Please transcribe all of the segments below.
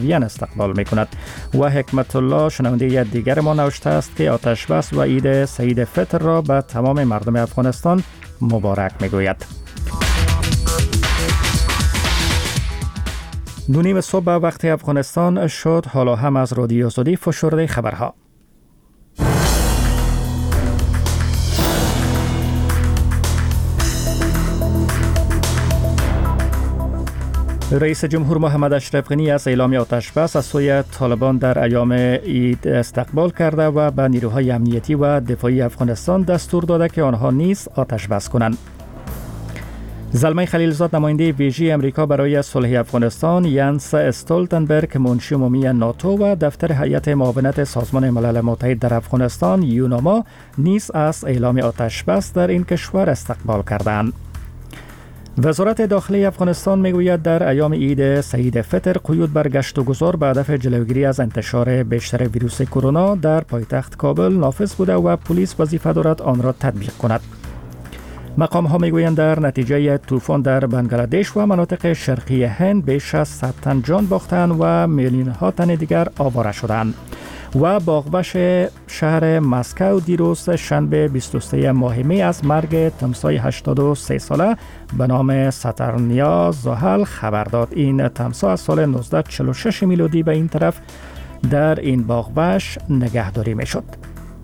وین استقبال میکند. و حکمت الله شنونده دیگر ما نوشته است که آتش بس و عید سعید فطر را به تمام مردم افغانستان مبارک میگوید. 9:30 صبح وقت افغانستان شد. حالا هم از رادیو آزادی فشرده خبرها. رئیس جمهور محمد اشرف غنی از اعلام آتش بس از سوی طالبان در ایام عید استقبال کرده و به نیروهای امنیتی و دفاعی افغانستان دستور داده که آنها نیز آتش بس کنند. زلمه خلیلزاد نماینده ویژه امریکا برای صلح افغانستان ینس استولتنبرگ منشی عمومی ناتو و دفتر هیئت معاونت سازمان ملل متحد در افغانستان یوناما نیز از اعلام آتش بس در این کشور استقبال کردند. وزارت داخلی افغانستان میگوید در ایام عید سعید فطر قیود بر گشت و گذار به هدف جلوگیری از انتشار بیشتر ویروس کرونا در پایتخت کابل نافذ بوده و پلیس وظیفه دارد آن را تطبیق کند. مقام ها میگویند در نتیجه طوفان در بنگلادش و مناطق شرقی هند بیش از 100 تن جان باختند و میلیون ها تن دیگر آواره شدند. و باغوش شهر مسکو دیروز شنبه 23 ماه می از مرگ تمساح 83 ساله به نام ساترنیا زحل خبر داد. این تمساح از سال 1946 میلادی به این طرف در این باغوش نگهداری می شد.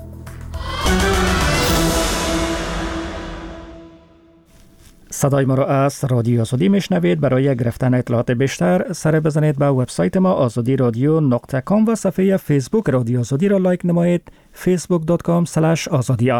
صدای ما را از رادیو آزادی میشنوید. برای گرفتن اطلاعات بیشتر سر بزنید به وبسایت ما azadiradyo.com و صفحه فیسبوک رادیو آزادی را لایک نمایید. facebook.com/azadiyar.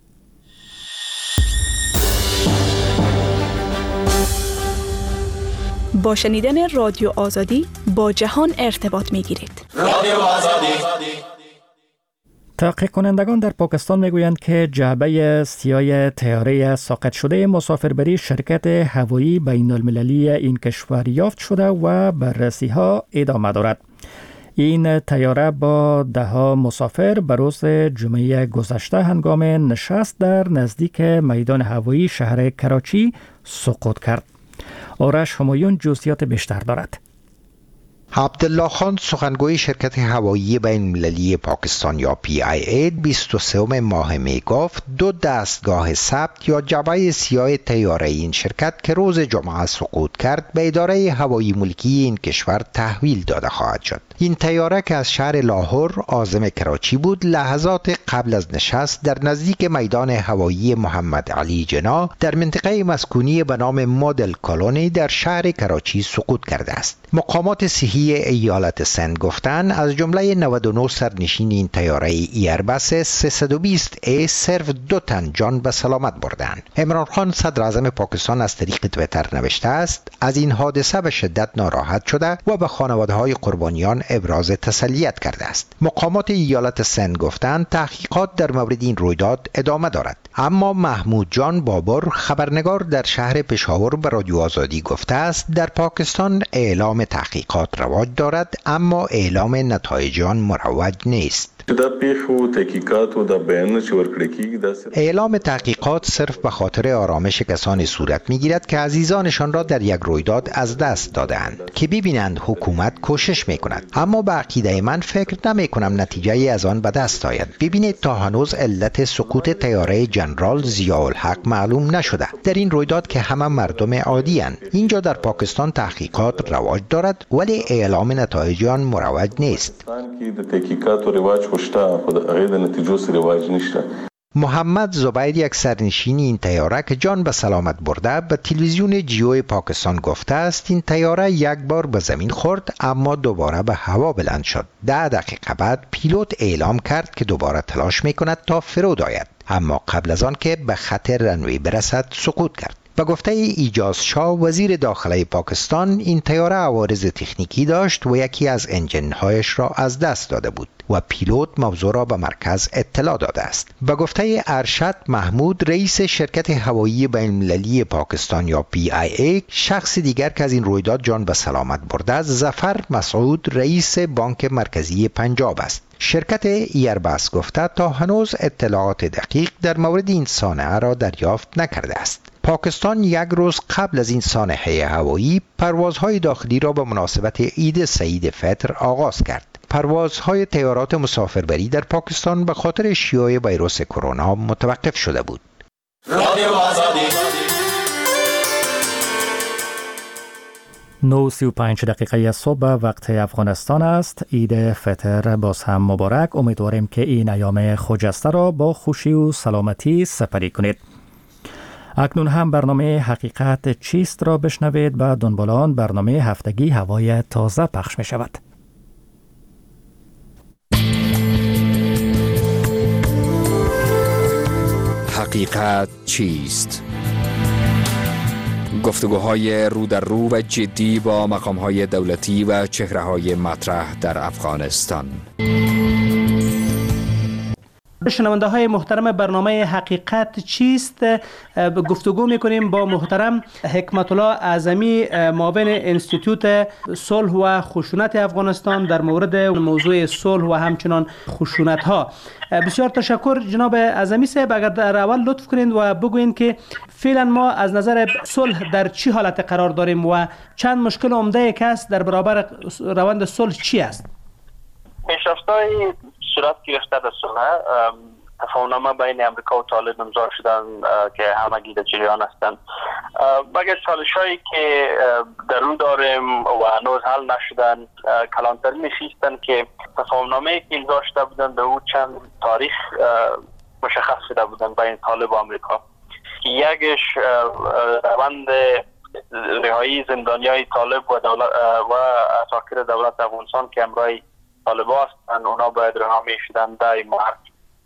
با شنیدن رادیو آزادی با جهان ارتباط میگیرید. رادیو آزادی. تحقیق کنندگان در پاکستان میگویند که جعبه سیاه طیاره ساقط شده مسافربری شرکت هوایی بین المللی این کشور یافت شده و بررسی ها ادامه دارد. این طیاره با 10 مسافر به روز جمعه گذشته هنگام نشست در نزدیک میدان هوایی شهر کراچی سقوط کرد. آرش همایون جزئیات بیشتر دارد. عبدالله خان سخنگوی شرکت هوایی بین المللی پاکستان یا PIA 23 ماه می گفت 2 دستگاه ثبت یا جعبه سیاه طیاره این شرکت که روز جمعه سقوط کرد به اداره هوایی ملکی این کشور تحویل داده خواهد شد. این طیاره که از شهر لاهور عازم کراچی بود لحظات قبل از نشست در نزدیک میدان هوایی محمد علی جنا در منطقه مسکونی به نام مدل کالونی در شهر کراچی سقوط کرده است. مقامات صحی ایالت سند گفتند از جمله 99 سرنشین این طیاره ایربس 320A صرف 2 تن جان به سلامت بردند. عمران خان صدر اعظم پاکستان از طریق توییتر نوشته است از این حادثه به شدت ناراحت شده و به خانواده‌های قربانیان ابراز تسلیت کرده است. مقامات ایالت سند گفتند تحقیقات در مورد این رویداد ادامه دارد. اما محمود جان بابر خبرنگار در شهر پشاور به رادیو آزادی گفته است در پاکستان اعلام تحقیقات رواج دارد اما اعلام نتایج آن مروج نیست. اعلام تحقیقات صرف به خاطر آرامش کسانی صورت میگیرد که عزیزانشان را در یک رویداد از دست دادند که ببینند حکومت کوشش میکند، اما به عقیده من فکر نمی کنم نتیجه از آن به دست آید. ببینید تا هنوز علت سقوط طیاره جنرال ضیاءالحق معلوم نشده. در این رویداد که همه مردم عادی اند. اینجا در پاکستان تحقیقات رواج دارد ولی اعلام نتایج آن مروج نیست. محمد زبیر یک سرنشین این طیاره که جان به سلامت برده به تلویزیون جیو پاکستان گفته است این طیاره یک بار به زمین خورد اما دوباره به هوا بلند شد. 10 دقیقه بعد پیلوت اعلام کرد که دوباره تلاش میکند تا فرود آید، اما قبل از آن که به خط رنوی برسد سقوط کرد. به گفته ایجاز شاه وزیر داخلی پاکستان این طیاره عوارض تکنیکی داشت و یکی از انجن‌هایش را از دست داده بود و پیلوت موضوع را به مرکز اطلاع داده است. به گفته ارشد محمود رئیس شرکت هوایی بین المللی پاکستان یا PIA شخص دیگر که از این رویداد جان به سلامت برده است ظفر مسعود رئیس بانک مرکزی پنجاب است. شرکت ایربس گفته تا هنوز اطلاعات دقیق در مورد این سانحه را دریافت نکرده است. پاکستان یک روز قبل از این سانحه هوایی پروازهای داخلی را به مناسبت عید سعید فطر آغاز کرد. پروازهای طیارات مسافربری در پاکستان به خاطر شیوع ویروس کرونا متوقف شده بود. رادیو آزادی 9:35 صبح وقت افغانستان است. عید فطر باز هم مبارک. امیدواریم که این ایام خجسته را با خوشی و سلامتی سپری کنید. اکنون هم برنامه حقیقت چیست را بشنوید و دنبال آن برنامه هفتگی هوای تازه پخش می شود. حقیقت چیست؟ گفتگوهای رو در رو و جدی با مقامهای دولتی و چهره‌های مطرح در افغانستان. شنونده های محترم برنامه حقیقت چیست گفتگو میکنیم با محترم حکمت الله اعظمی معاون انستیتوت صلح و خشونت افغانستان در مورد موضوع صلح و همچنان خشونت ها. بسیار تشکر جناب اعظمی صاحب. اگر در اول لطف کنید و بگوین که فعلا ما از نظر صلح در چی حالت قرار داریم و چند مشکل عمده که است در برابر روند صلح چی است؟ پیشرفت‌های صورت گرفته در صلح تفاهم‌نامه بین امریکا و طالب امضا شدن که همگی در جریان هستند. مگر چالش‌هایی که در رو داریم و هنوز حل نشدن کلانترین هستند که تفاهم‌نامه‌ای که امضا شده بودند در او چند تاریخ مشخص شده بودند بین طالب و امریکا. یکیش روند رهایی زندانیای طالب و اساکر دولت افغانستان که همراه طالبان هستند، اونا باید رها میشدن 10 مارچ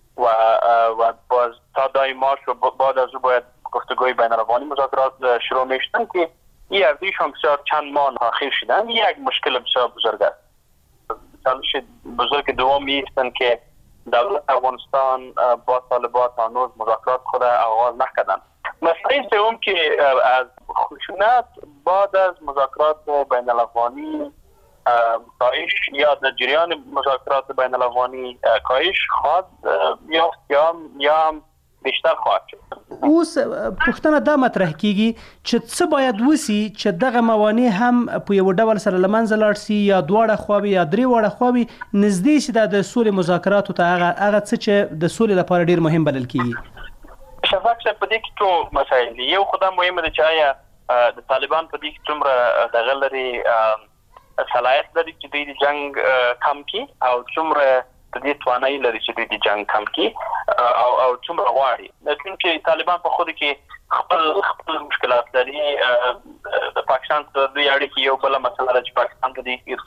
و باز تا 10 مارچ و بعد از او باید گفتگوی بین الافغانی مذاکرات شروع میشدن که این ارزیشان بسیار چند ماه تاخیر شدن. یک مشکل بسیار بزرگ است. چالش بزرگ دومی هستند که دولت افغانستان با طالبان هنوز مذاکرات خود آغاز نکردند. مسئله سوم که از خشونت بعد از مذاکرات بین الافغانی کاهش یا در جریان مذاکرات بین الافغانی کاهش خواهد یافت یا بیشتر خواهد شد. اوس پوښتنه دا مطرح کیږي چې څه باید وسی چې دغه موانع هم په یو ډول سره لمنځه لاړ سي یا دواړه خواوې یا درې واړه خواوې نږدې شي د سولې مذاکراتو ته هغه څه چې د سولې لپاره ډیر مهم بلل کیږي. شفاف په دې کې ټول مسایل دي. یو خدای مهمه ده چې آیا د طالبان په دې کې څومره دغه لري صلاحیت لري چې دوی د جنگ کم کړي او څومره د دې توانایي لري چې دوی د جنگ کم کړي او څومره غواړي. چې طالبان په خود کې خپل مشکلات لري. د پاکستان سره دوی اړیکې یو بل مسله ده چې پاکستان ته